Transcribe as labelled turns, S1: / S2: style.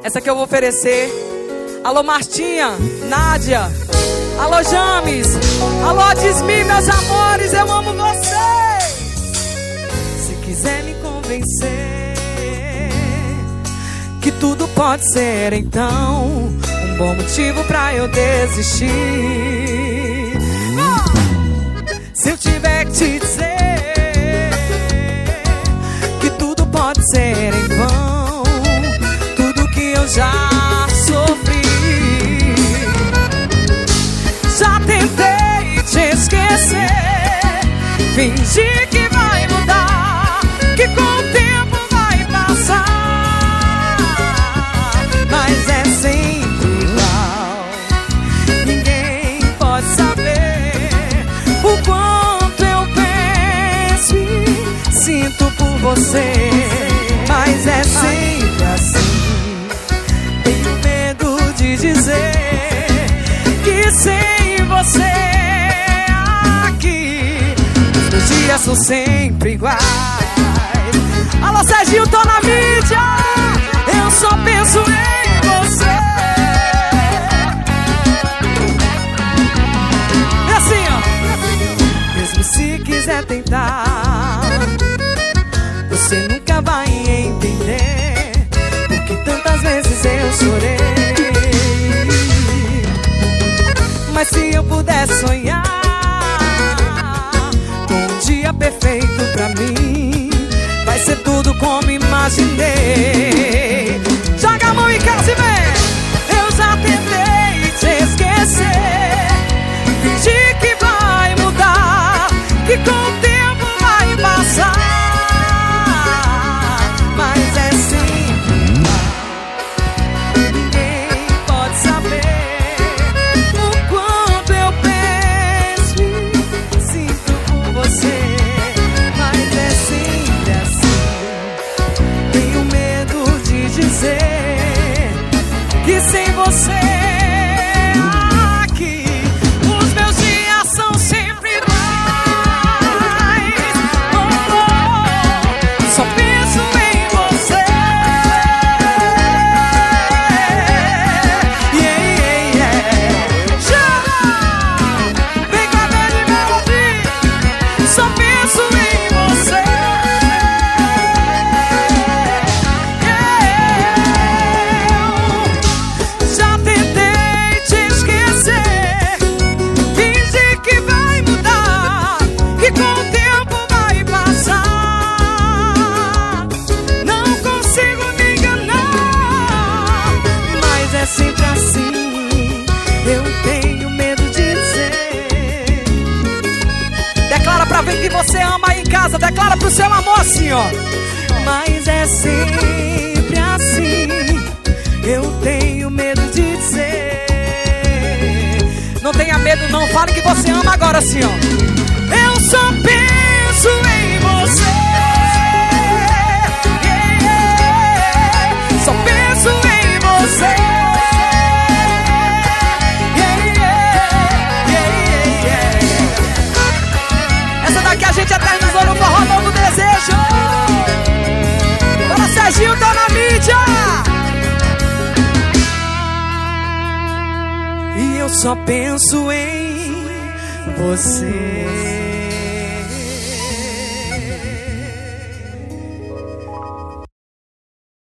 S1: Essa que eu vou oferecer. Alô Martinha, Nádia, alô James, alô Dismi, meus amores, eu amo vocês. Se quiser me convencer que tudo pode ser, então um bom motivo pra eu desistir. Se eu tiver que te dizer que tudo pode ser em vão, tudo que eu já sofri. Já tentei te esquecer, fingir que vai mudar, que com o tempo vai passar, mas é sempre igual. Ninguém pode saber o quanto eu penso e sinto por você, mas é sempre assim. Tenho medo de dizer que sem você aqui os meus dias são sempre iguais. Alô Serginho, tô na mídia, eu só penso em você. E assim, ó, mesmo se quiser tentar, você nunca vai entender porque tantas vezes eu chorei. Mas se eu pudesse sonhar com um dia perfeito pra mim, vai ser tudo como imaginei. Joga a mão em casa e vem. Eu já tentei te esquecer, fingir que vai mudar, que com o tempo vai passar, mas é sempre igual. Ninguém pode saber o quanto eu penso e sinto por você, mas é sempre assim. Tenho medo de dizer que sem você aqui os meus dias são sempre iguais. Oh, oh, só penso em você. Yeah, yeah. Chama! Vem com a Belle Melody. Só penso em você. Eu já tentei te esquecer, fingir que vai mudar, que com o tempo vai passar. Não consigo me enganar, mas é sempre assim. Eu tenho medo de dizer. Declara pra ver que você ama aí em casa. Declara pro seu amor assim, ó. Mas é sempre assim. Eu tenho medo de dizer. Não tenha medo não, fale que você ama agora assim, ó. Eu só penso em você. Yeah, yeah. Só penso em você. Yeah, yeah, yeah, yeah. Essa daqui a gente eternizou no Forró Novo Desejo. Bora Serginho, tô na mídia. E eu só penso em você.